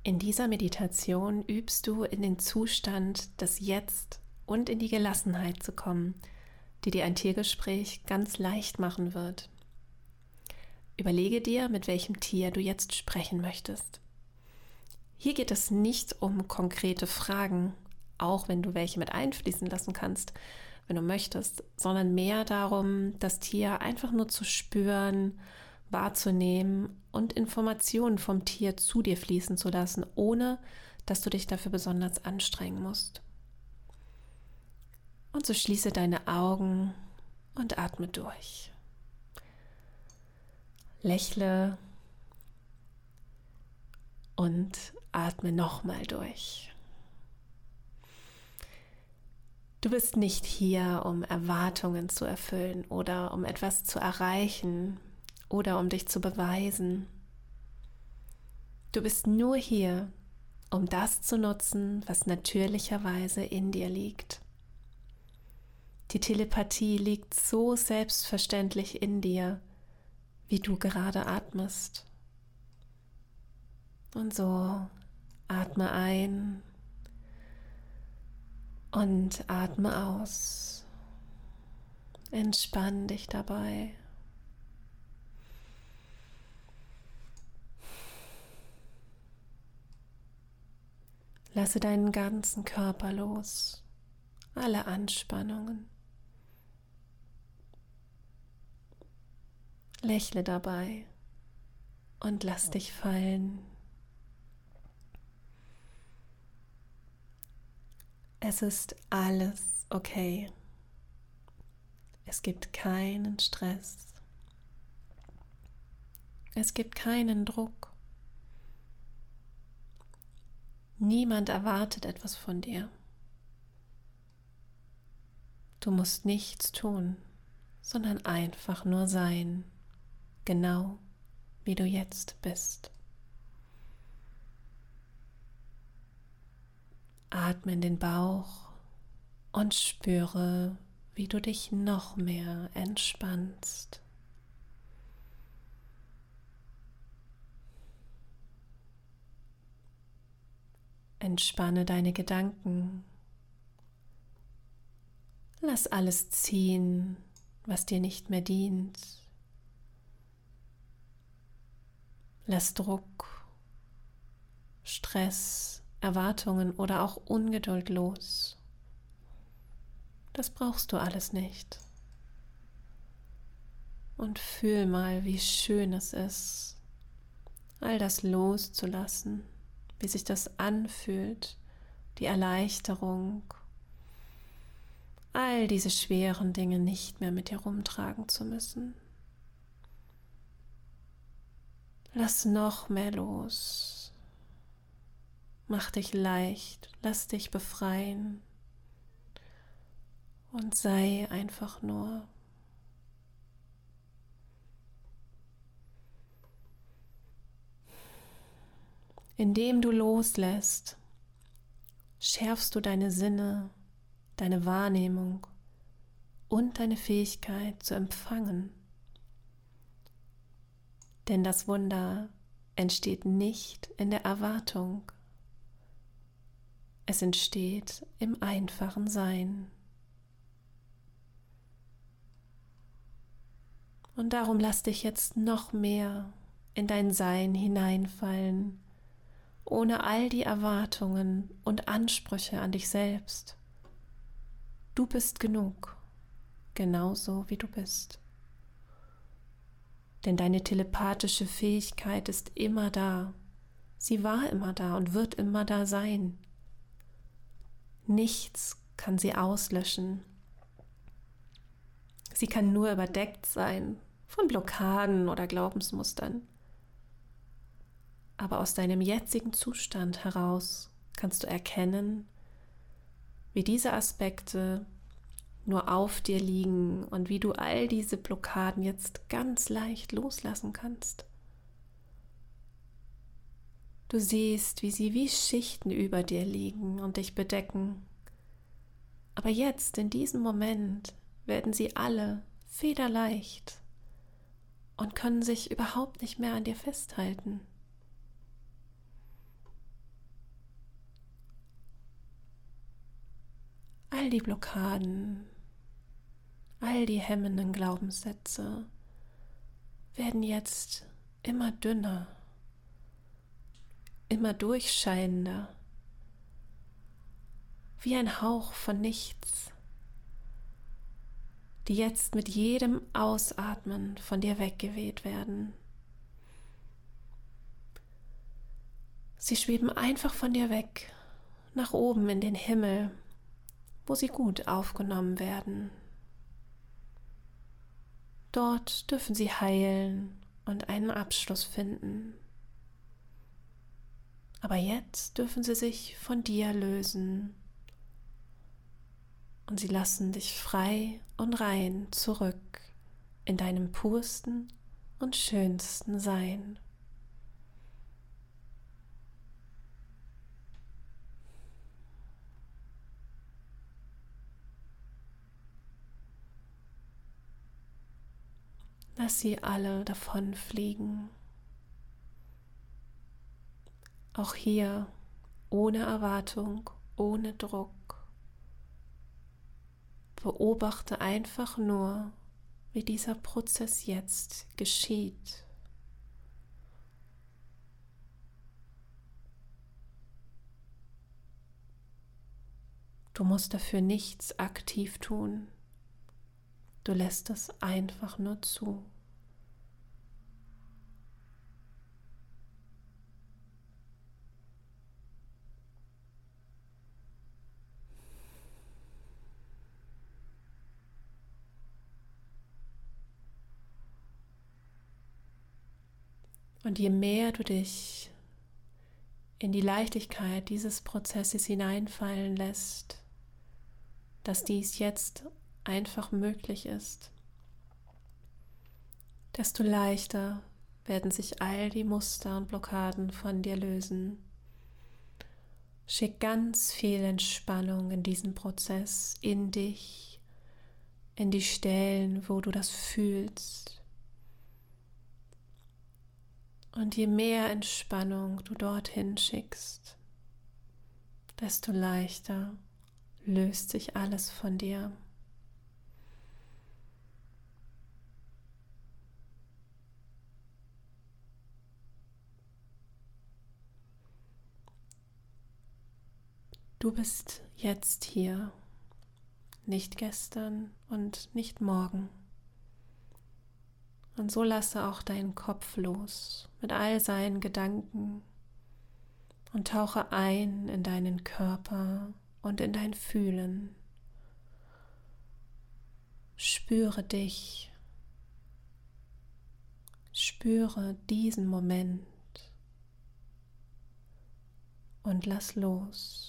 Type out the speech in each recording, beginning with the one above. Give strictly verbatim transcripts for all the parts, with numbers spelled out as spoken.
In dieser Meditation übst du in den Zustand des Jetzt und in die Gelassenheit zu kommen, die dir ein Tiergespräch ganz leicht machen wird. Überlege dir, mit welchem Tier du jetzt sprechen möchtest. Hier geht es nicht um konkrete Fragen, auch wenn du welche mit einfließen lassen kannst, wenn du möchtest, sondern mehr darum, das Tier einfach nur zu spüren, wahrzunehmen und Informationen vom Tier zu dir fließen zu lassen, ohne dass du dich dafür besonders anstrengen musst. Und so schließe deine Augen und atme durch. Lächle und atme nochmal durch. Du bist nicht hier, um Erwartungen zu erfüllen oder um etwas zu erreichen oder um dich zu beweisen. Du bist nur hier, um das zu nutzen, was natürlicherweise in dir liegt. Die Telepathie liegt so selbstverständlich in dir, wie du gerade atmest. Und so atme ein und atme aus. Entspann dich dabei. Lasse deinen ganzen Körper los, alle Anspannungen. Lächle dabei und lass dich fallen. Es ist alles okay. Es gibt keinen Stress. Es gibt keinen Druck. Niemand erwartet etwas von dir. Du musst nichts tun, sondern einfach nur sein, genau wie du jetzt bist. Atme in den Bauch und spüre, wie du dich noch mehr entspannst. Entspanne deine Gedanken. Lass alles ziehen, was dir nicht mehr dient. Lass Druck, Stress, Erwartungen oder auch Ungeduld los. Das brauchst du alles nicht. Und fühl mal, wie schön es ist, all das loszulassen. Wie sich das anfühlt, die Erleichterung, all diese schweren Dinge nicht mehr mit dir rumtragen zu müssen. Lass noch mehr los. Mach dich leicht, lass dich befreien und sei einfach nur. Indem du loslässt, schärfst du deine Sinne, deine Wahrnehmung und deine Fähigkeit zu empfangen. Denn das Wunder entsteht nicht in der Erwartung. Es entsteht im einfachen Sein. Und darum lass dich jetzt noch mehr in dein Sein hineinfallen, ohne all die Erwartungen und Ansprüche an dich selbst. Du bist genug, genauso wie du bist. Denn deine telepathische Fähigkeit ist immer da. Sie war immer da und wird immer da sein. Nichts kann sie auslöschen. Sie kann nur überdeckt sein von Blockaden oder Glaubensmustern. Aber aus deinem jetzigen Zustand heraus kannst du erkennen, wie diese Aspekte nur auf dir liegen und wie du all diese Blockaden jetzt ganz leicht loslassen kannst. Du siehst, wie sie wie Schichten über dir liegen und dich bedecken. Aber jetzt, in diesem Moment, werden sie alle federleicht und können sich überhaupt nicht mehr an dir festhalten. all die Blockaden, all die hemmenden Glaubenssätze werden jetzt immer dünner, immer durchscheinender, wie ein Hauch von nichts, die jetzt mit jedem Ausatmen von dir weggeweht werden. Sie schweben einfach von dir weg, nach oben in den Himmel, wo sie gut aufgenommen werden. Dort dürfen sie heilen und einen Abschluss finden. Aber jetzt dürfen sie sich von dir lösen und sie lassen dich frei und rein zurück in deinem pursten und schönsten Sein. Lass sie alle davonfliegen. Auch hier ohne Erwartung, ohne Druck. Beobachte einfach nur, wie dieser Prozess jetzt geschieht. Du musst dafür nichts aktiv tun. Du lässt es einfach nur zu. Und je mehr du dich in die Leichtigkeit dieses Prozesses hineinfallen lässt, dass dies jetzt einfach möglich ist, desto leichter werden sich all die Muster und Blockaden von dir lösen. Schick ganz viel Entspannung in diesen Prozess, in dich, in die Stellen, wo du das fühlst. Und je mehr Entspannung du dorthin schickst, desto leichter löst sich alles von dir. Du bist jetzt hier, nicht gestern und nicht morgen. Und so lasse auch deinen Kopf los mit all seinen Gedanken und tauche ein in deinen Körper und in dein Fühlen. Spüre dich, spüre diesen Moment und lass los.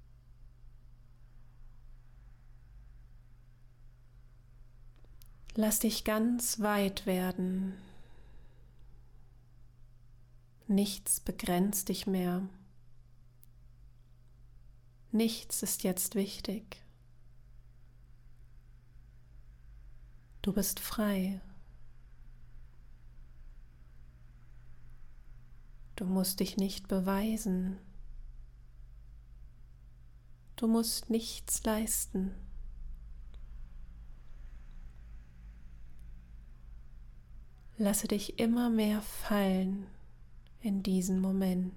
Lass dich ganz weit werden. Nichts begrenzt dich mehr. Nichts ist jetzt wichtig. Du bist frei. Du musst dich nicht beweisen. Du musst nichts leisten. Lasse dich immer mehr fallen in diesen Moment.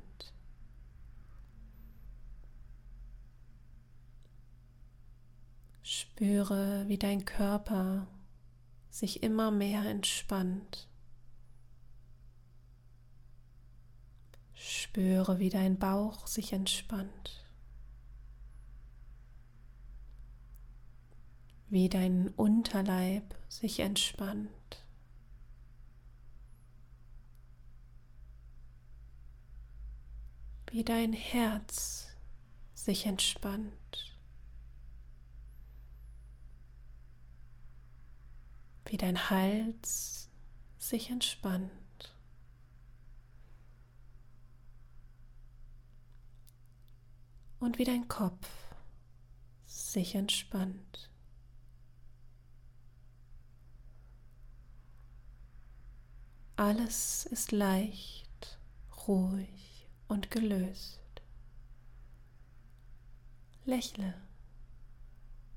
Spüre, wie dein Körper sich immer mehr entspannt. Spüre, wie dein Bauch sich entspannt. Wie dein Unterleib sich entspannt. Wie dein Herz sich entspannt, wie dein Hals sich entspannt, und wie dein Kopf sich entspannt. Alles ist leicht, ruhig und gelöst. Lächle.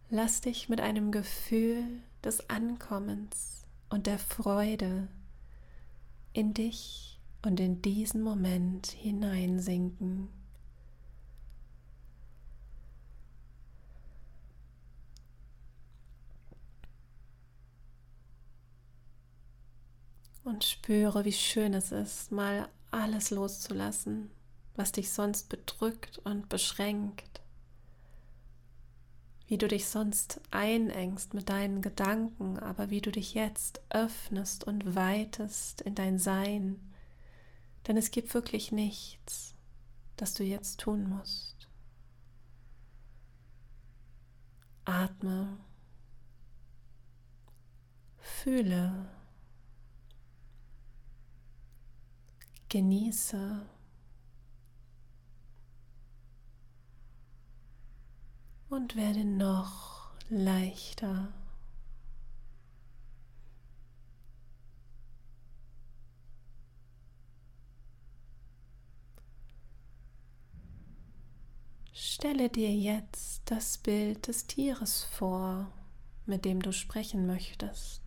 Lass dich mit einem Gefühl des Ankommens und der Freude in dich und in diesen Moment hineinsinken. Und spüre, wie schön es ist, mal alles loszulassen, was dich sonst bedrückt und beschränkt. Wie du dich sonst einengst mit deinen Gedanken, aber wie du dich jetzt öffnest und weitest in dein Sein. Denn es gibt wirklich nichts, das du jetzt tun musst. Atme, fühle, genieße und werde noch leichter. Stelle dir jetzt das Bild des Tieres vor, mit dem du sprechen möchtest.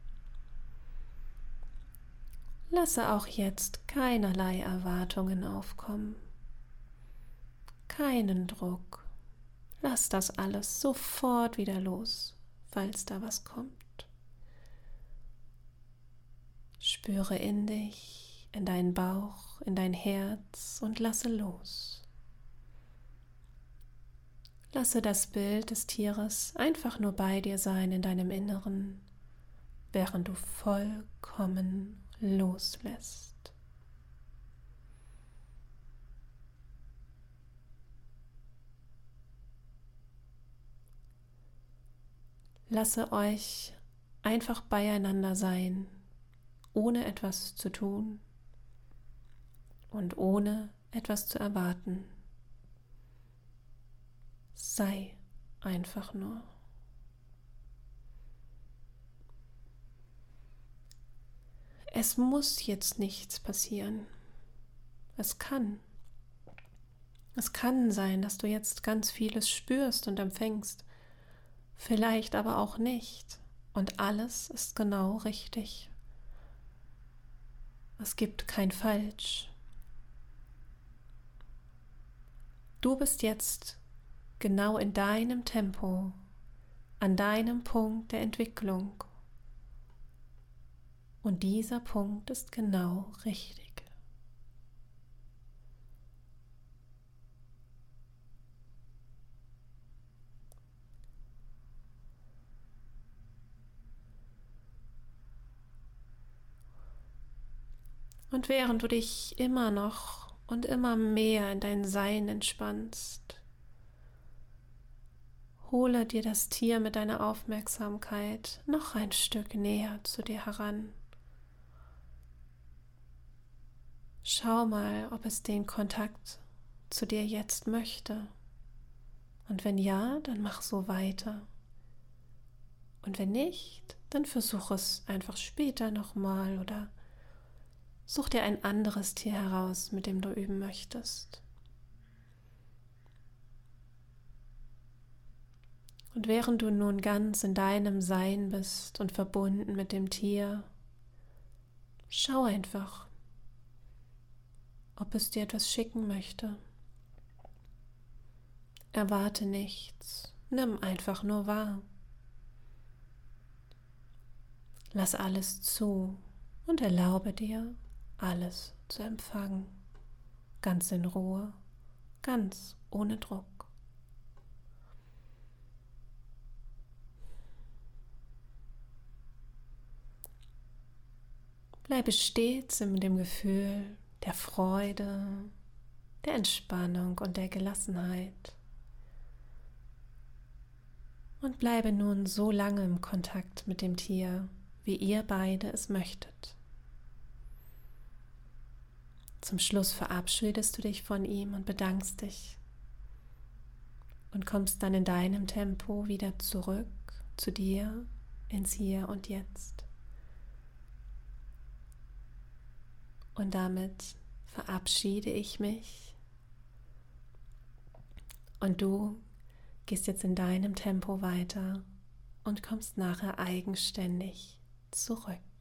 Lasse auch jetzt keinerlei Erwartungen aufkommen, keinen Druck. Lass das alles sofort wieder los, falls da was kommt. Spüre in dich, in deinen Bauch, in dein Herz und lasse los. Lasse das Bild des Tieres einfach nur bei dir sein in deinem Inneren, während du vollkommen loslässt. Lasse euch einfach beieinander sein, ohne etwas zu tun und ohne etwas zu erwarten. Sei einfach nur. Es muss jetzt nichts passieren. Es kann. Es kann sein, dass du jetzt ganz vieles spürst und empfängst, vielleicht aber auch nicht. Und alles ist genau richtig. Es gibt kein Falsch. Du bist jetzt genau in deinem Tempo, an deinem Punkt der Entwicklung. Und dieser Punkt ist genau richtig. Und während du dich immer noch und immer mehr in dein Sein entspannst, hole dir das Tier mit deiner Aufmerksamkeit noch ein Stück näher zu dir heran. Schau mal, ob es den Kontakt zu dir jetzt möchte. Und wenn ja, dann mach so weiter. Und wenn nicht, dann versuch es einfach später nochmal oder such dir ein anderes Tier heraus, mit dem du üben möchtest. Und während du nun ganz in deinem Sein bist und verbunden mit dem Tier, schau einfach, ob es dir etwas schicken möchte. Erwarte nichts, nimm einfach nur wahr. Lass alles zu und erlaube dir, alles zu empfangen, ganz in Ruhe, ganz ohne Druck. Bleibe stets in dem Gefühl der Freude, der Entspannung und der Gelassenheit. Und bleibe nun so lange im Kontakt mit dem Tier, wie ihr beide es möchtet. Zum Schluss verabschiedest du dich von ihm und bedankst dich und kommst dann in deinem Tempo wieder zurück zu dir ins Hier und Jetzt. Und damit verabschiede ich mich und du gehst jetzt in deinem Tempo weiter und kommst nachher eigenständig zurück.